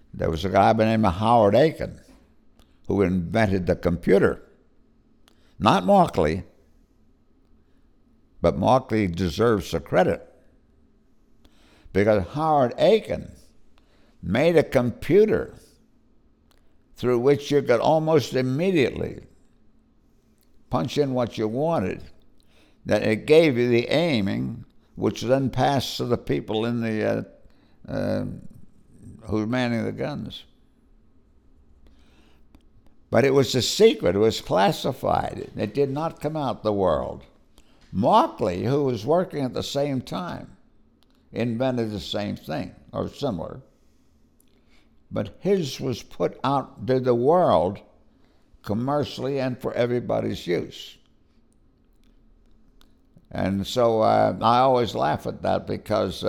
There was a guy by the name of Howard Aiken who invented the computer. Not Markley, but Markley deserves the credit because Howard Aiken made a computer through which you could almost immediately punch in what you wanted, that it gave you the aiming, which then passed to the people in the who were manning the guns. But it was a secret. It was classified. It did not come out the world. Markley, who was working at the same time, invented the same thing, or similar. But his was put out to the world commercially and for everybody's use. And so I always laugh at that because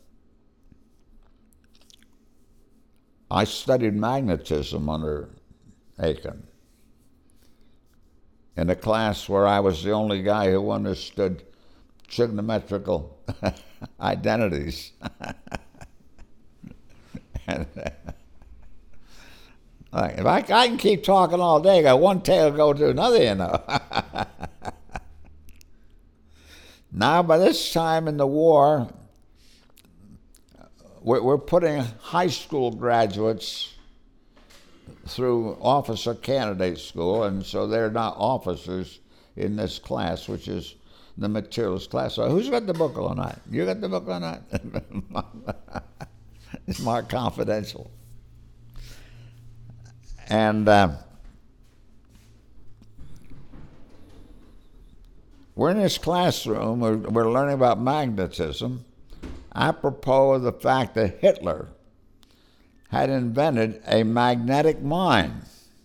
I studied magnetism under Aiken in a class where I was the only guy who understood trigonometrical identities. If I can keep talking all day, I got one tail go to another, you know. Now, by this time in the war, we're putting high school graduates through officer candidate school, and so they're not officers in this class, which is the materials class. So who's got the book on that? You got the book on that? It's marked confidential. And we're in this classroom, we're learning about magnetism, apropos of the fact that Hitler had invented a magnetic mine.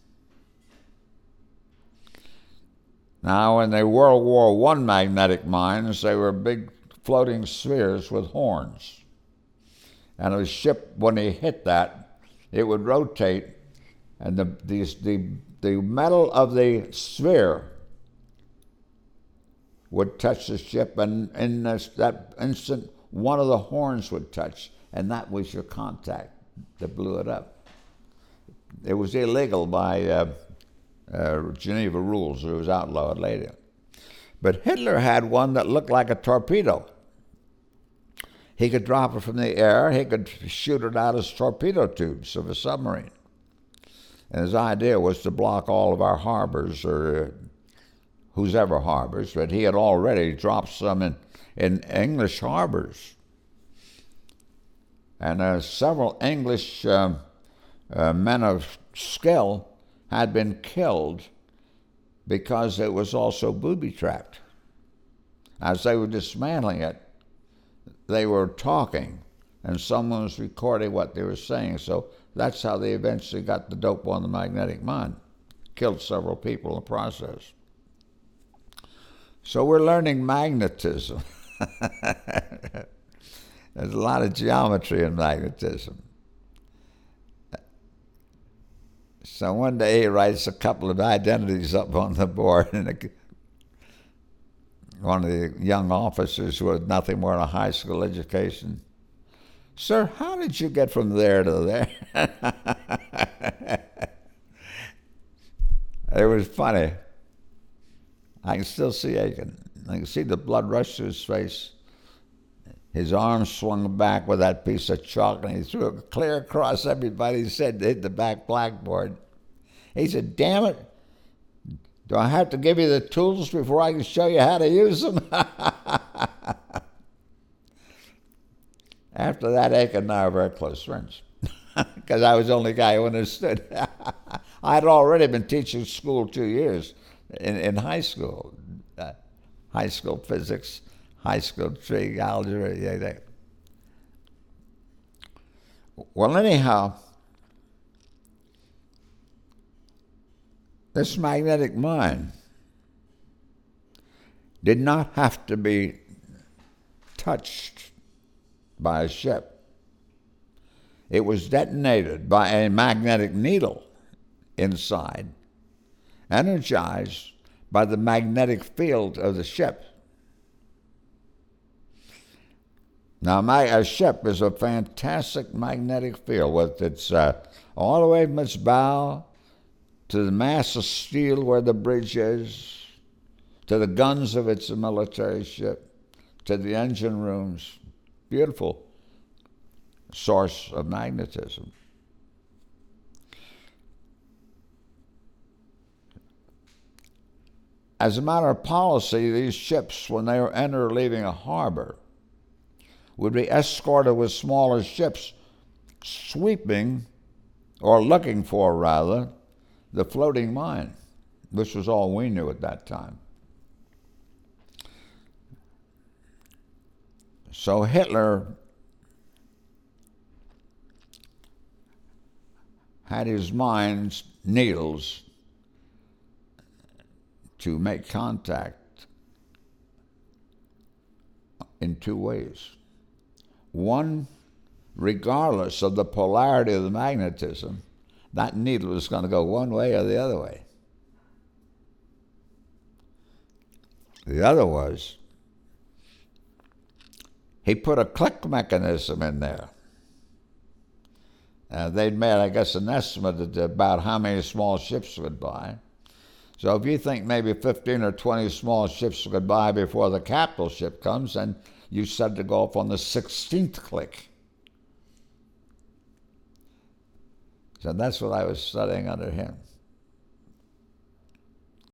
Now, in the World War I magnetic mines, they were big floating spheres with horns. And a ship, when he hit that, it would rotate, and the metal of the sphere would touch the ship, and in that instant, one of the horns would touch, and that was your contact that blew it up. It was illegal by Geneva rules. It was outlawed later. But Hitler had one that looked like a torpedo. He could drop it from the air. He could shoot it out as torpedo tubes of a submarine. And his idea was to block all of our harbors, or whose ever harbors, but he had already dropped some in English harbors. And several English men of skill had been killed because it was also booby-trapped. As they were dismantling it, they were talking, and someone was recording what they were saying. So that's how they eventually got the dope on the magnetic mine. Killed several people in the process. So we're learning magnetism. There's a lot of geometry in magnetism. So one day he writes a couple of identities up on the board, and one of the young officers who had nothing more than a high school education, "Sir, how did you get from there to there?" It was funny. I can still see Aiken. I can see the blood rush to his face. His arm swung back with that piece of chalk, and he threw it clear across everybody's head to hit the back blackboard. He said, "Damn it, do I have to give you the tools before I can show you how to use them?" After that, Aiken and I were very close friends because I was the only guy who understood. I had already been teaching school 2 years in high school physics, high school trig, algebra. Yeah. Well, anyhow, this magnetic mine did not have to be touched by a ship. It was detonated by a magnetic needle inside, energized by the magnetic field of the ship. Now, a ship is a fantastic magnetic field with its all the way from its bow to the mass of steel where the bridge is, to the guns of its military ship, to the engine rooms. Beautiful source of magnetism. As a matter of policy, these ships, when they were entering or leaving a harbor, would be escorted with smaller ships sweeping, or looking for rather, the floating mine, which was all we knew at that time. So Hitler had his mine's needles to make contact in two ways. One, regardless of the polarity of the magnetism, that needle was going to go one way or the other way. The other was, he put a click mechanism in there. They'd made, I guess, an estimate about how many small ships would buy. So if you think maybe 15 or 20 small ships would buy before the capital ship comes, and you set to go off on the 16th click. So that's what I was studying under him.